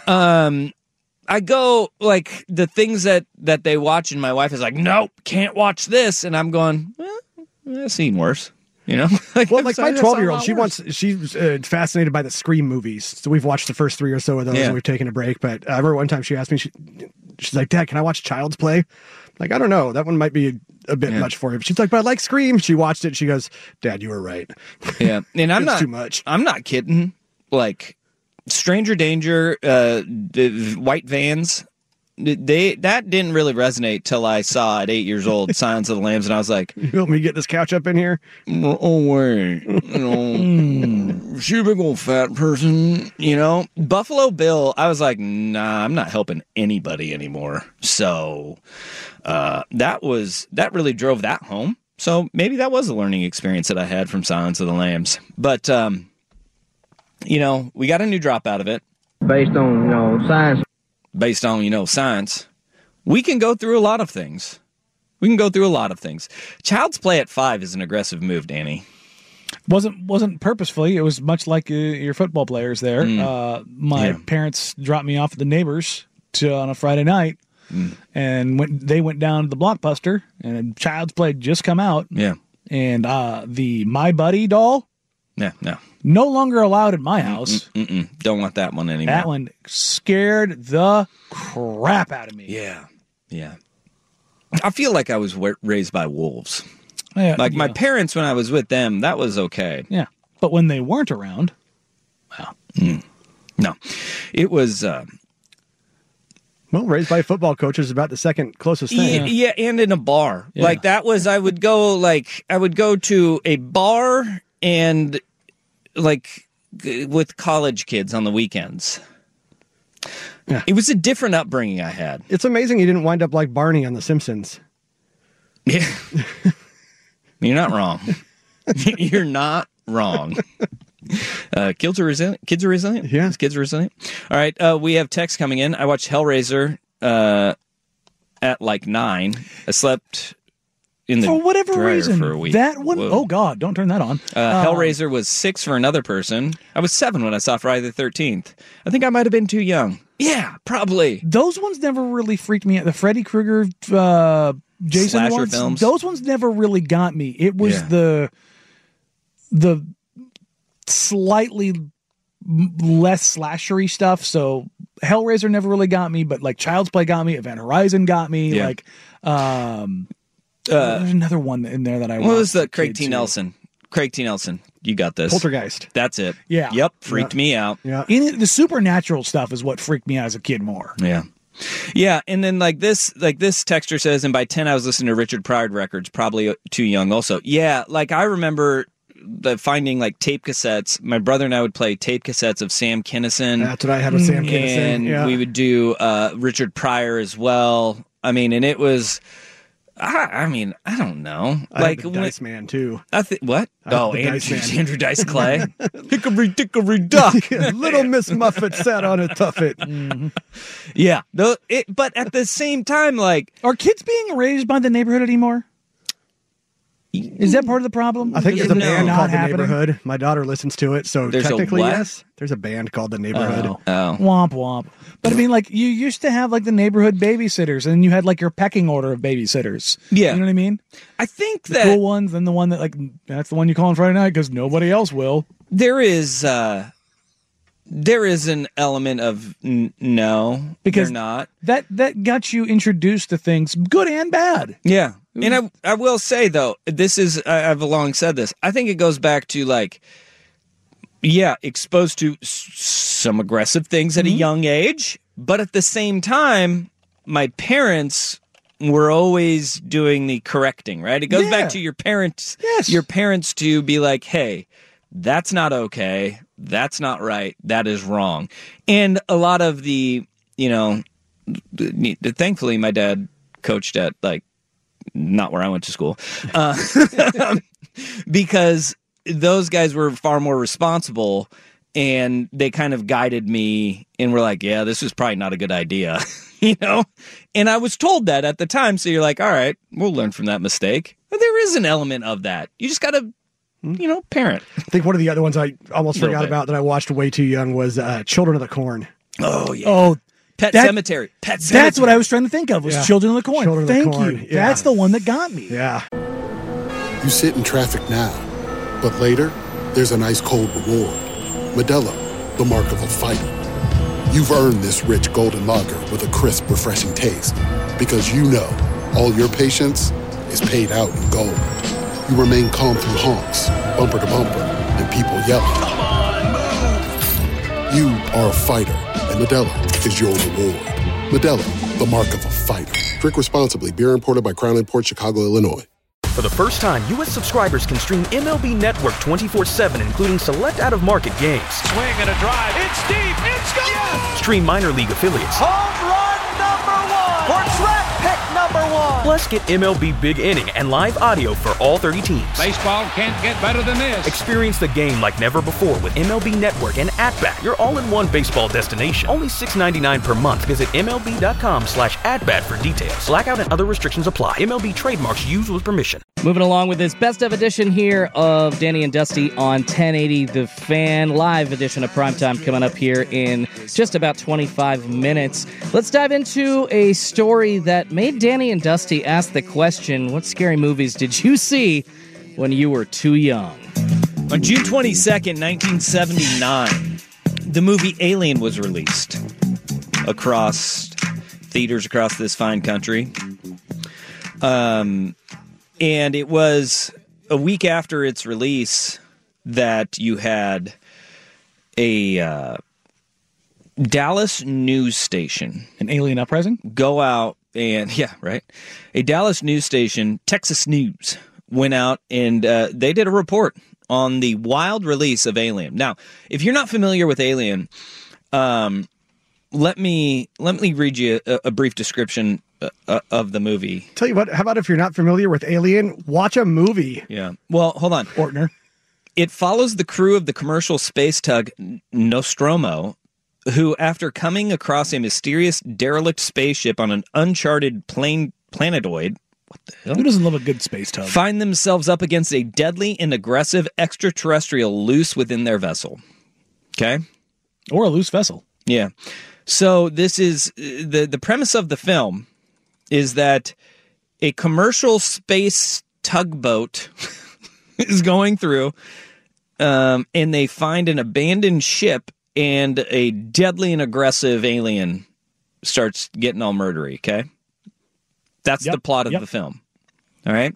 um, I go like the things that that they watch, and my wife is like, nope, can't watch this, and I'm going, well, I've seen worse. You know, like, well, like my twelve-year-old, she wants. wants she's uh, fascinated by the Scream movies. So we've watched the first three or so of those, Yeah. and we've taken a break. But uh, I remember one time she asked me, she, she's like, "Dad, can I watch Child's Play?" Like, I don't know, that one might be a, a bit Yeah. much for you. She's like, "But I like Scream." She watched it. She goes, "Dad, you were right." Yeah, and I'm It's not too much. I'm not kidding. Like Stranger Danger, uh, the white vans. They that didn't really resonate till I saw at eight years old Silence of the Lambs, and I was like, "You help me get this couch up in here." "Oh wait, you know, she a big old fat person." You know, Buffalo Bill. I was like, "Nah, I'm not helping anybody anymore." So uh, that was that really drove that home. So maybe that was a learning experience that I had from Silence of the Lambs. But um, you know, we got a new drop out of it Based on, you know, science. based on, you know, science. We can go through a lot of things. We can go through a lot of things. Child's Play at five is an aggressive move, Danny. Wasn't wasn't purposefully. It was much like uh, your football players there. Mm. Uh, my Yeah. parents dropped me off at the neighbors to, on a Friday night, Mm. and went, they went down to the Blockbuster, and Child's Play had just come out. Yeah. And uh, the My Buddy doll, Yeah, no. no longer allowed in my house. Mm-mm. Don't want that one anymore. That one scared the crap out of me. Yeah. Yeah. I feel like I was wa- raised by wolves. Yeah, Like my yeah. parents, when I was with them, that was okay. Yeah. But when they weren't around, Mm. No. It was... Uh, Well, raised by a football coach is about the second closest thing. Yeah, yeah, and in a bar. Yeah. Like that was I would go like I would go to a bar and like g- with college kids on the weekends. Yeah. It was a different upbringing I had. It's amazing you didn't wind up like Barney on The Simpsons. Yeah. You're not wrong. You're not wrong. Uh, kids are resilient. Kids are resilient. Yeah, kids are resilient. All right, uh, we have text coming in. I watched Hellraiser uh, at like nine. I slept in the for whatever dryer reason, for a week. that one, Whoa. oh God, don't turn that on. Uh, Um, Hellraiser was six for another person. I was seven when I saw Friday the thirteenth. I think I might have been too young. Yeah, probably. Those ones never really freaked me out. The Freddy Krueger, uh, Jason Slasher ones, films. those ones never really got me. It was Yeah. the the slightly m- less slashery stuff. So Hellraiser never really got me, but like Child's Play got me. Event Horizon got me. Yeah. Like, um, Uh, there's another one in there that I What was watched the as a Craig kid, T. too. Nelson? Craig T. Nelson. You got this. Poltergeist. That's it. Yeah. Yep. Freaked Yeah. me out. Yeah. In the supernatural stuff is what freaked me out as a kid more. Yeah. Yeah, and then like this, like this texter says, and by ten I was listening to Richard Pryor records, probably too young. Also, yeah, like I remember the finding like tape cassettes. My brother and I would play tape cassettes of Sam Kinison. That's what I had with Sam Kinison. and Yeah. we would do uh, Richard Pryor as well. I mean, and it was I, I mean, I don't know. I like have the Dice Man too. I think what? I have Oh, the Andrew Dice Man. Andrew Dice Clay. Hickory dickory dock. Little Miss Muffet sat on a tuffet. Mm-hmm. Yeah. No, it, but at the same time, like, are kids being raised by the neighborhood anymore? Is that part of the problem? I think Is there's a it band not called happening? The Neighborhood. My daughter listens to it, so There's a technically, what? yes. There's a band called The Neighborhood. Oh. Oh. Womp womp. But I mean, like, you used to have like the neighborhood babysitters, and you had like your pecking order of babysitters. Yeah. You know what I mean? I think The that cool ones, then the one that, like, that's the one you call on Friday night because nobody else will. there is uh, there is an element of n- no, Because they're not. That that got you introduced to things, good and bad. Yeah. And I I will say, though, this is, I, I've long said this, I think it goes back to, like, yeah, exposed to s- some aggressive things at Mm-hmm. a young age, but at the same time, my parents were always doing the correcting, right? It goes Yeah. back to your parents, Yes. your parents to be like, hey, that's not okay. That's not right. That is wrong. And a lot of the, you know, th- thankfully my dad coached at, like, not where I went to school, uh, because those guys were far more responsible, and they kind of guided me and were like, yeah, this is probably not a good idea, you know? And I was told that at the time. So you're like, all right, we'll learn from that mistake. But there is an element of that. You just got to, you know, parent. I think one of the other ones I almost Little forgot bit. about that I watched way too young was uh, Children of the Corn. Oh, yeah. Oh, Pet that- Cemetery. Pet Cemetery. That's what I was trying to think of was Yeah. Children of the Corn. Children of the Thank Corn, you. yeah. That's the one that got me. Yeah. You sit in traffic now, but later, there's an ice cold reward. Modelo, the mark of a fighter. You've earned this rich golden lager with a crisp, refreshing taste. Because you know all your patience is paid out in gold. You remain calm through honks, bumper to bumper, and people yelling. Come on, move! You are a fighter, and Modelo is your reward. Modelo, the mark of a fighter. Drink responsibly. Beer imported by Crown Imports, Chicago, Illinois. For the first time, U S subscribers can stream M L B Network twenty-four seven, including select out-of-market games. Swing and a drive. It's deep. It's gone. Yes. Stream minor league affiliates. Home run number one. Or track pick number one. Plus, get M L B Big Inning and live audio for all thirty teams. Baseball can't get better than this. Experience the game like never before with M L B Network and At-Bat, your all-in-one baseball destination. Only six ninety-nine per month. Visit MLB.com slash at-bat for details. Blackout and other restrictions apply. M L B trademarks used with permission. Moving along with this best of edition here of Danny and Dusty on ten eighty The Fan, live edition of Primetime coming up here in just about twenty-five minutes. Let's dive into a story that made Danny and Dusty ask the question, what scary movies did you see when you were too young? On June twenty-second, nineteen seventy-nine, the movie Alien was released across theaters across this fine country. Um, and it was a week after its release that you had a uh, Dallas news station, An alien uprising? go out and, yeah, right. A Dallas news station, Texas News, went out and uh, they did a report on the wild release of Alien. Now, if you're not familiar with Alien, um, let me let me read you a, a brief description uh, of the movie. Tell you what, how about if you're not familiar with Alien, watch a movie. Yeah. Well, hold on. Ortner. It follows the crew of the commercial space tug Nostromo, who, after coming across a mysterious derelict spaceship on an uncharted plane planetoid, what the hell? Who doesn't love a good space tug? Find themselves up against a deadly and aggressive extraterrestrial loose within their vessel. Okay? Or a loose vessel. Yeah. So this is the the premise of the film is that a commercial space tugboat is going through, um, and they find an abandoned ship, and a deadly and aggressive alien starts getting all murdery. Okay, that's Yep, the plot of yep. the film. All right.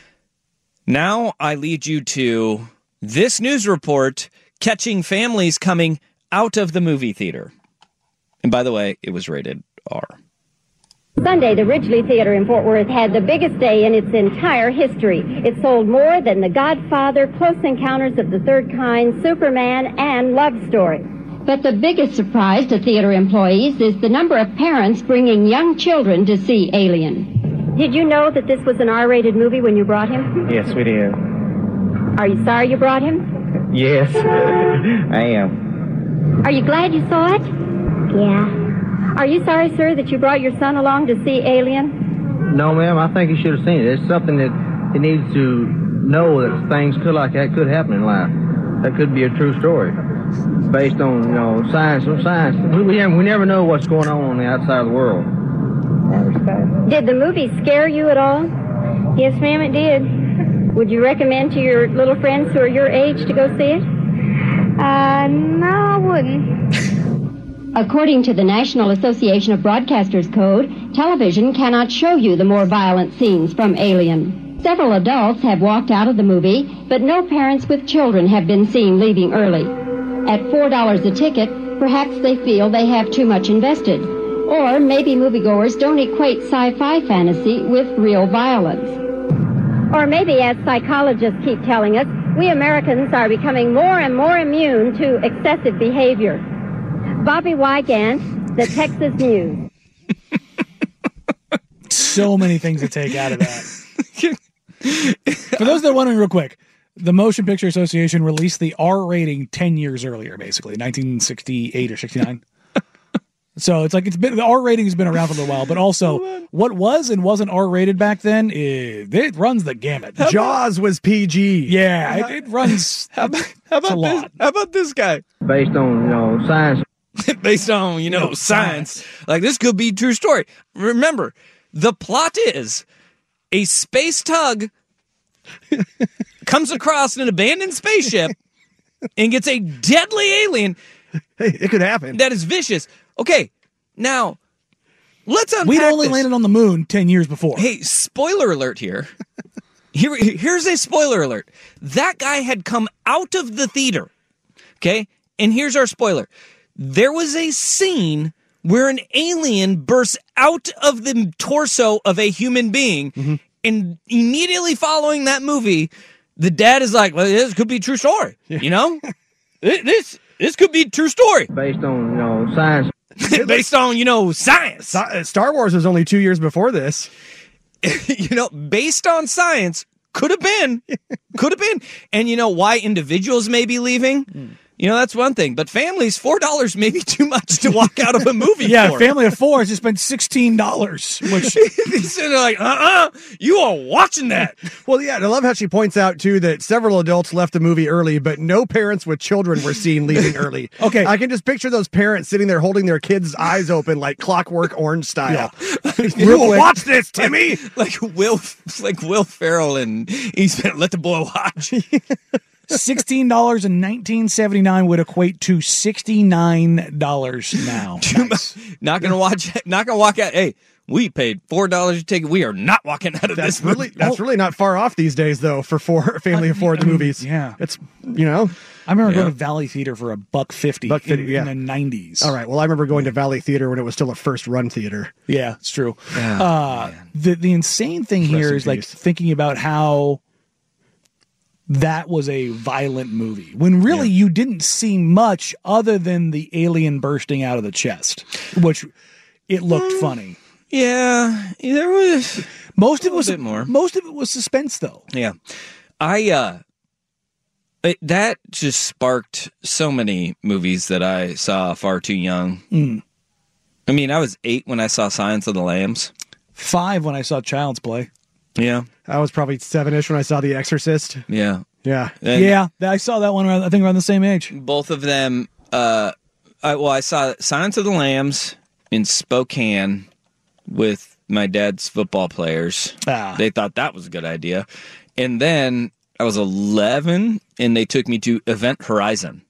Now I lead you to this news report catching families coming out of the movie theater. And by the way, it was rated R. Sunday, the Ridgely Theater in Fort Worth had the biggest day in its entire history. It sold more than The Godfather, Close Encounters of the Third Kind, Superman, and Love Story. But the biggest surprise to theater employees is the number of parents bringing young children to see Alien. Did you know that this was an R-rated movie when you brought him? Yes, we did. Are you sorry you brought him? Yes, I am. Are you glad you saw it? Yeah. Are you sorry, sir, that you brought your son along to see Alien? No, ma'am, I think he should have seen it. It's something that he needs to know that things could like that could happen in life. That could be a true story. Based on, you know, science. Science. We, we, we never know what's going on on the outside of the world. Did the movie scare you at all? Yes, ma'am, it did. Would you recommend to your little friends who are your age to go see it? Uh, no, I wouldn't. According to the National Association of Broadcasters Code, television cannot show you the more violent scenes from Alien. Several adults have walked out of the movie, but no parents with children have been seen leaving early. At four dollars a ticket, perhaps they feel they have too much invested. Or maybe moviegoers don't equate sci-fi fantasy with real violence. Or maybe, as psychologists keep telling us, we Americans are becoming more and more immune to excessive behavior. Bobby Wygant, the Texas News. So many things to take out of that. For those that are wondering real quick, the Motion Picture Association released the R rating ten years earlier, basically, nineteen sixty-eight or sixty-nine. So it's like it's been the R rating has been around for a little while, but also what was and wasn't R rated back then, it, it runs the gamut. Jaws was P G. Yeah, it, it runs. How about, how about a this? lot. How about this guy? Based on, you know, science. Based on, you know, No, science. science. Like, this could be a true story. Remember, the plot is a space tug comes across an abandoned spaceship and gets a deadly alien. Hey, it could happen. That is vicious. Okay, now, let's unpack We'd only this. landed on the moon ten years before. Hey, spoiler alert here. Here, here's a spoiler alert. That guy had come out of the theater. Okay? And here's our spoiler. There was a scene where an alien bursts out of the torso of a human being. Mm-hmm. And immediately following that movie, the dad is like, well, this could be a true story. Yeah. You know? this this could be a true story. Based on, you know, science. Based on, you know, science. Star Wars was only two years before this. You know, based on science, could have been. Could have been. And you know why individuals may be leaving? Mm. You know, that's one thing. But families, four dollars may be too much to walk out of a movie yeah, for. a family of four has just spent sixteen dollars. Which they're like, uh-uh, you are watching that. Well, yeah, and I love how she points out, too, that several adults left the movie early, but no parents with children were seen leaving early. Okay. I can just picture those parents sitting there holding their kids' eyes open like Clockwork Orange style. Yeah. You will watch this, Timmy! Like, like Will like Will Ferrell and he's been let the boy watch. Sixteen dollars in nineteen seventy nine would equate to sixty nine dollars now. Nice. Not gonna watch. Not gonna walk out. Hey, we paid four dollars a ticket. We are not walking out of that's this. Really, movie. that's really not far off these days, though, for four family of four movies. Yeah, it's you know. I remember yeah. going to Valley Theater for a buck fifty, buck fifty in, yeah. in the nineties. All right. Well, I remember going to Valley Theater when it was still a first run theater. Yeah, it's true. Oh, uh, the the insane thing Rest here is like thinking about how that was a violent movie when really yeah. you didn't see much other than the alien bursting out of the chest, which it looked um, funny. Yeah, there was most of it was a bit more. Most of it was suspense, though. Yeah, I uh, it, that just sparked so many movies that I saw far too young. Mm. I mean, I was eight when I saw Silence of the Lambs. Five when I saw Child's Play. Yeah. I was probably seven-ish when I saw The Exorcist. Yeah. Yeah. And yeah, I saw that one, around, I think, around the same age. Both of them, uh, I, well, I saw Silence of the Lambs in Spokane with my dad's football players. Ah. They thought that was a good idea. And then I was eleven, and they took me to Event Horizon.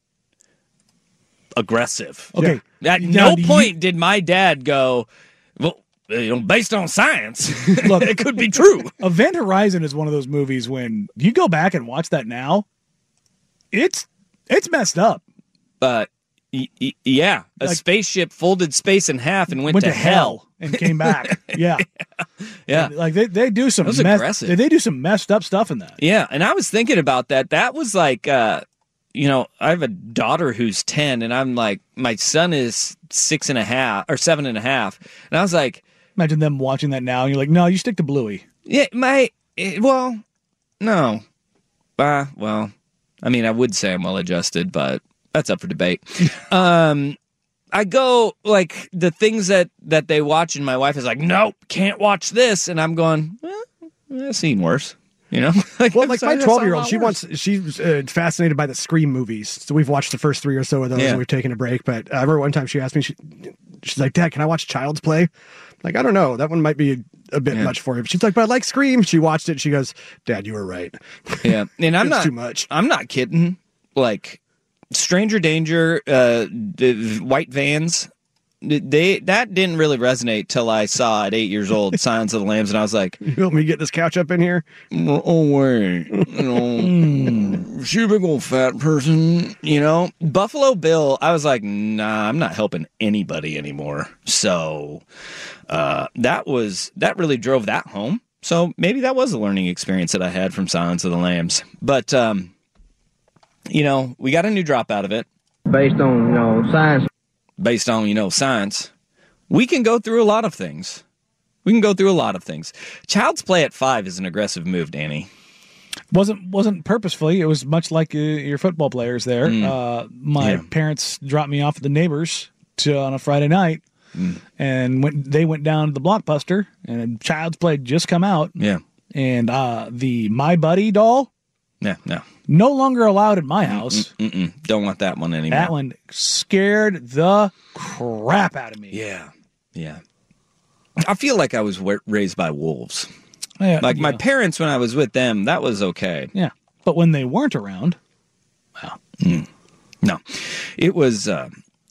Aggressive. Okay. Yeah. At now, no point you... did my dad go, well, you know, based on science, look, it could be true. Event Horizon is one of those movies when you go back and watch that now, it's it's messed up. But y- y- yeah, a like, spaceship folded space in half and went, went to, to hell. hell and came back. Yeah, yeah. And, like they, they do some that was mess, aggressive. They do some messed up stuff in that. Yeah, and I was thinking about that. That was like, uh, you know, I have a daughter who's ten, and I'm like, my son is six and a half or seven and a half, and I was like. Imagine them watching that now, and you're like, no, you stick to Bluey. Yeah, my eh, well, no, uh, well, I mean, I would say I'm well adjusted, but that's up for debate. um, I go like the things that that they watch, and my wife is like, nope, can't watch this, and I'm going, well, I've seen worse. You know, like, well, like sorry, my that's twelve year a old, lot she worse. wants, she's uh, fascinated by the Scream movies. So we've watched the first three or so of those, Yeah. and we've taken a break. But I remember one time she asked me, she, she's like, Dad, can I watch Child's Play? I'm like, I don't know. That one might be a, a bit Yeah. much for you. But she's like, but I like Scream. She watched it. She goes, Dad, you were right. Yeah, and I'm It's not too much. I'm not kidding. Like Stranger Danger, uh, the white vans. They that didn't really resonate till I saw at eight years old Silence of the Lambs, and I was like, "You want me to get this couch up in here?" Oh wait, you know, she a big old fat person, you know. Buffalo Bill, I was like, nah, I'm not helping anybody anymore. So uh, that was that really drove that home. So maybe that was a learning experience that I had from Silence of the Lambs. But um, you know, we got a new drop out of it based on you know science. Based on, you know, science, we can go through a lot of things. We can go through a lot of things. Child's Play at five is an aggressive move, Danny. Wasn't wasn't purposefully. It was much like uh, your football players there. Mm. Uh, my Yeah. parents dropped me off at the neighbors to, on a Friday night, Mm. and went, they went down to the Blockbuster, and Child's Play had just come out. Yeah. And uh, the My Buddy doll, Yeah, no. no longer allowed in my house. Mm-mm. Don't want that one anymore. That one scared the crap out of me. Yeah. Yeah. I feel like I was wa- raised by wolves. Yeah, like my yeah. parents, when I was with them, that was okay. Yeah. But when they weren't around, Mm. No. It was... Uh,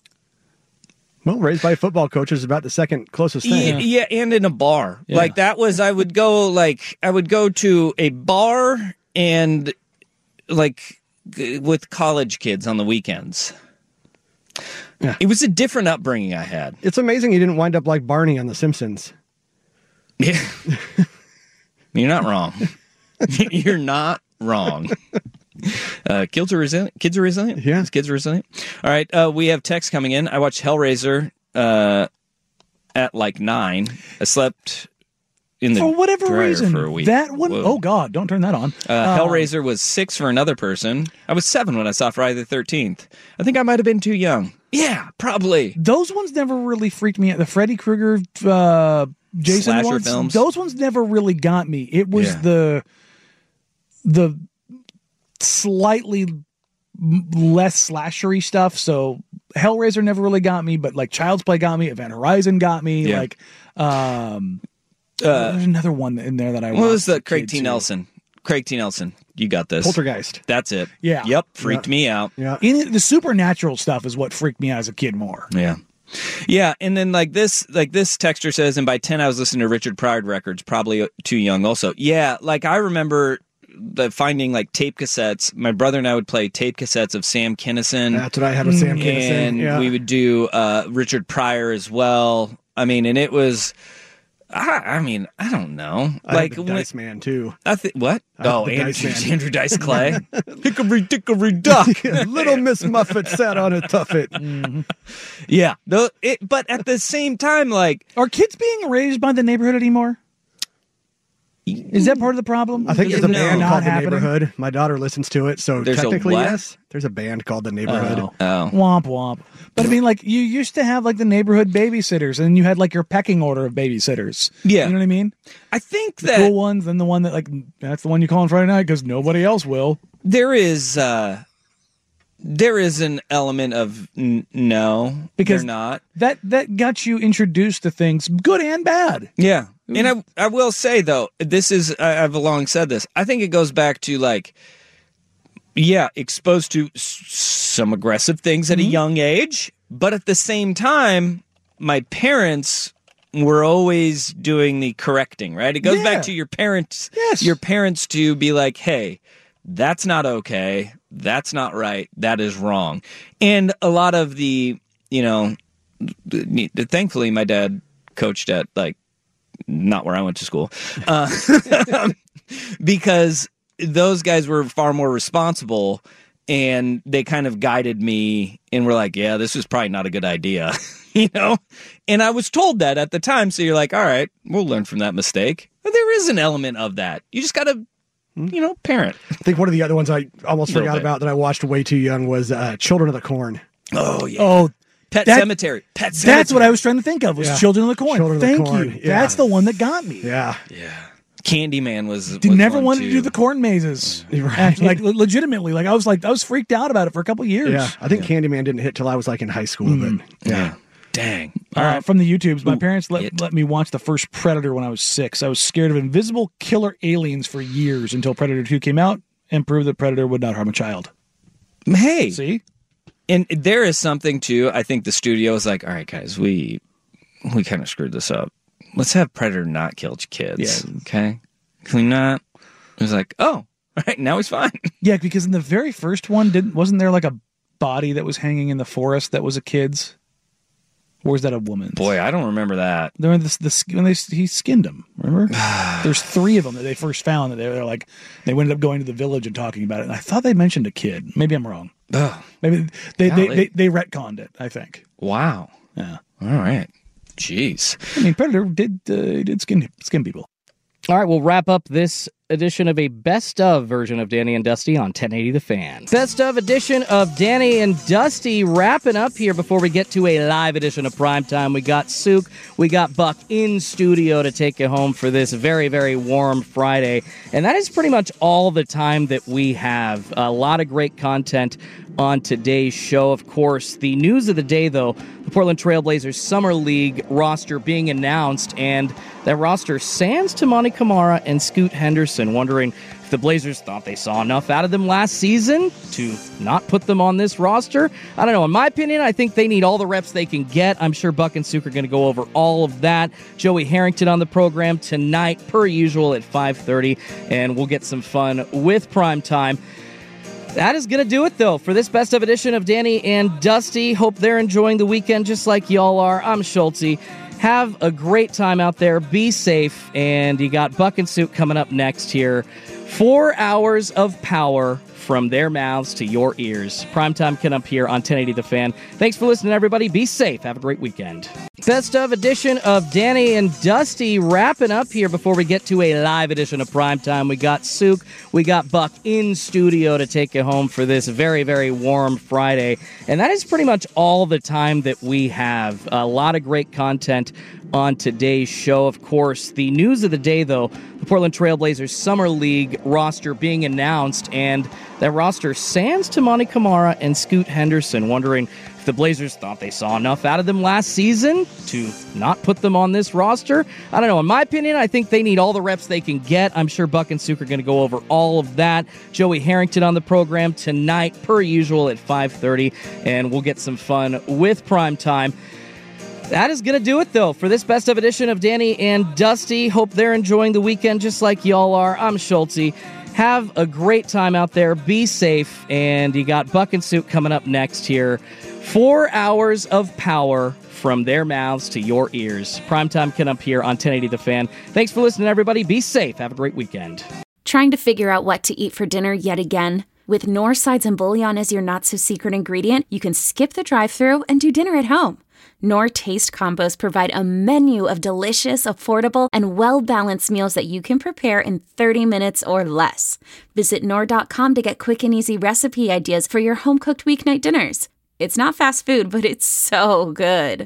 Well, raised by a football coach is about the second closest thing. Yeah, yeah, and in a bar. Yeah. Like that was I would go like I would go to a bar and like g- with college kids on the weekends. Yeah. It was a different upbringing I had. It's amazing you didn't wind up like Barney on The Simpsons. Yeah. You're not wrong. You're not wrong. Uh, kids are resilient. Kids are resilient. Yeah, kids are resilient. All right, uh, we have text coming in. I watched Hellraiser uh, at like nine. I slept in the for whatever dryer reason, for a week. that one, Whoa. oh God, don't turn that on. Uh, Um, Hellraiser was six for another person. I was seven when I saw Friday the thirteenth. I think I might have been too young. Yeah, probably. Those ones never really freaked me out. The Freddy Krueger, uh, Jason Slasher ones, films. those ones never really got me. It was Yeah. the the slightly m- less slashery stuff. So Hellraiser never really got me, but like Child's Play got me. Event Horizon got me. Yeah. Like, um, Uh, there's another one in there that I. What watched was the as a Craig kid, T. too. Nelson? Craig T. Nelson. You got this. Poltergeist. That's it. Yeah. Yep. Freaked Yeah. me out. Yeah. In the supernatural stuff is what freaked me out as a kid more. Yeah. Yeah, and then like this, like this texter says, and by ten I was listening to Richard Pryor records, probably too young. Also, yeah, like I remember the finding like tape cassettes. My brother and I would play tape cassettes of Sam Kinison. That's what I had with Sam Kinison. and Yeah. we would do uh, Richard Pryor as well. I mean, and it was, I, I mean, I don't know, I like had the Dice Man too. I think what? I had Oh, the Andrew Dice Man. Andrew Dice Clay, Hickory Dickory Dock. Little Miss Muffet sat on a tuffet. Yeah, the, it, but at the same time, like, Are kids being raised by the neighborhood anymore? Is that part of the problem? I think Is there's a it band not called The happening? Neighborhood. My daughter listens to it, so There's a technically what? yes. There's a band called The Neighborhood. Oh. oh, Womp womp. But I mean, like, you used to have like the neighborhood babysitters, and you had like your pecking order of babysitters. Yeah. You know what I mean? I think The that cool ones, then the one that like that's the one you call on Friday night because nobody else will. there is uh there is an element of n- no Because they're not. That that got you introduced to things, good and bad. Yeah, and I I will say though, this is I, I've long said this. I think it goes back to like, yeah, exposed to s- some aggressive things at a young age, but at the same time, my parents were always doing the correcting. Right, it goes Yeah. back to your parents. Yes. Your parents to be like, hey, that's not okay. That's not right. That is wrong. And a lot of the, you know, th- th- thankfully my dad coached at like not where I went to school, uh, because those guys were far more responsible and they kind of guided me and were like, yeah, this is probably not a good idea, you know? And I was told that at the time, so you're like, all right, we'll learn from that mistake. But there is an element of that. You just got to, you know, parent. I think one of the other ones I almost Little forgot bit. about that I watched way too young was uh, Children of the Corn. Oh, yeah. Oh, Pet that- Cemetery. Pet Cemetery. That's what I was trying to think of, was Yeah. Children of the Corn. Children of the Thank Corn, you. yeah. That's the one that got me. Yeah. Yeah. Candyman was. Did was never one wanted too. to do the corn mazes. Right. Actually, like le- legitimately, like I was like I was freaked out about it for a couple years. Yeah. I think Candyman didn't hit till I was like in high school, Mm. but yeah. Yeah. Dang. Uh, from the YouTubes, my Ooh, parents let, it. let me watch the first Predator when I was six. I was scared of invisible killer aliens for years until Predator two came out and proved that Predator would not harm a child. Hey. See? And there is something too. I think the studio is like, all right, guys, we we kind of screwed this up. Let's have Predator not kill kids. Yeah. Okay. Can we not? It was like, oh, all right, now he's fine. Yeah, because in the very first one, didn't wasn't there like a body that was hanging in the forest that was a kid's? Or was that a woman's? Boy, I don't remember that. There was this, the when they he skinned him. Remember? There's three of them that they first found that they were like they ended up going to the village and talking about it. And I thought they mentioned a kid. Maybe I'm wrong. Oh, Maybe they they, Golly. they they retconned it. I think. wow. Yeah. All right. Jeez. I mean, Predator did uh, he did skin skin people. All right, we'll wrap up this edition of a best of version of Danny and Dusty on ten eighty The Fan. Best of edition of Danny and Dusty wrapping up here before we get to a live edition of Primetime. We got Sook, we got Buck in studio to take you home for this very, very warm Friday. And that is pretty much all the time that we have. A lot of great content on today's show. Of course, the news of the day, though, the Portland Trailblazers Summer League roster being announced, and that roster sans Tamani Kamara and Scoot Henderson, wondering if the Blazers thought they saw enough out of them last season to not put them on this roster. I don't know. In my opinion, I think they need all the reps they can get. I'm sure Buck and Sook are going to go over all of that. Joey Harrington on the program tonight, per usual, at five thirty, and we'll get some fun with Primetime. That is going to do it, though, for this best of edition of Danny and Dusty. Hope they're enjoying the weekend just like y'all are. I'm Schulte. Have a great time out there. Be safe. And you got Buck and Sook coming up next here. Four hours of power from their mouths to your ears. Primetime coming up here on ten eighty The Fan. Thanks for listening, everybody. Be safe. Have a great weekend. Best of edition of Danny and Dusty wrapping up here before we get to a live edition of Primetime. We got Sook, we got Buck in studio to take you home for this very, very warm Friday. And that is pretty much all the time that we have. A lot of great content on today's show. Of course, the news of the day, though, the Portland Trailblazers Summer League roster being announced, and that roster sans Tamani Kamara and Scoot Henderson, wondering if the Blazers thought they saw enough out of them last season to not put them on this roster. I don't know. In my opinion, I think they need all the reps they can get. I'm sure Buck and Sook are going to go over all of that. Joey Harrington on the program tonight, per usual, at five thirty, and we'll get some fun with Primetime. That is going to do it, though, for this best of edition of Danny and Dusty. Hope they're enjoying the weekend just like y'all are. I'm Schulte. Have a great time out there. Be safe. And you got Buck and Sook coming up next here. Four hours of power from their mouths to your ears. Primetime coming up here on ten eighty The Fan. Thanks for listening, everybody. Be safe. Have a great weekend. Trying to figure out what to eat for dinner yet again? With Knorr sides and bouillon as your not-so-secret ingredient, you can skip the drive-thru and do dinner at home. Knorr Taste Combos provide a menu of delicious, affordable, and well-balanced meals that you can prepare in thirty minutes or less. Visit Knorr dot com to get quick and easy recipe ideas for your home-cooked weeknight dinners. It's not fast food, but it's so good.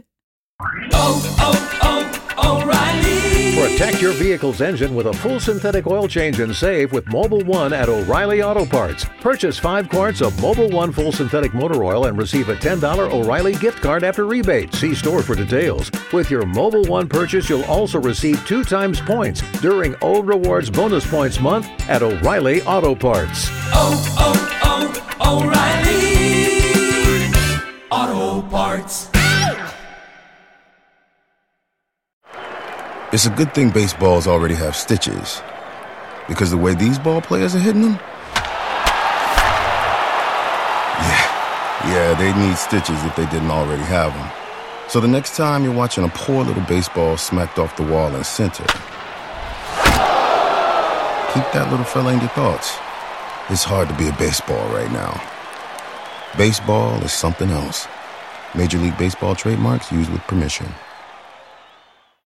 Oh, oh, oh, O'Reilly! Protect your vehicle's engine with a full synthetic oil change and save with Mobil one at O'Reilly Auto Parts. Purchase five quarts of Mobil one full synthetic motor oil and receive a ten dollars O'Reilly gift card after rebate. See store for details. With your Mobil one purchase, you'll also receive two times points during O Rewards Bonus Points Month at O'Reilly Auto Parts. Oh, oh, oh, O'Reilly! Auto Parts. It's a good thing baseballs already have stitches, because the way these ball players are hitting them, yeah, yeah, they need stitches if they didn't already have them. So the next time you're watching a poor little baseball smacked off the wall in center, keep that little fella in your thoughts. It's hard to be a baseball right now. Baseball is something else. Major League Baseball trademarks used with permission.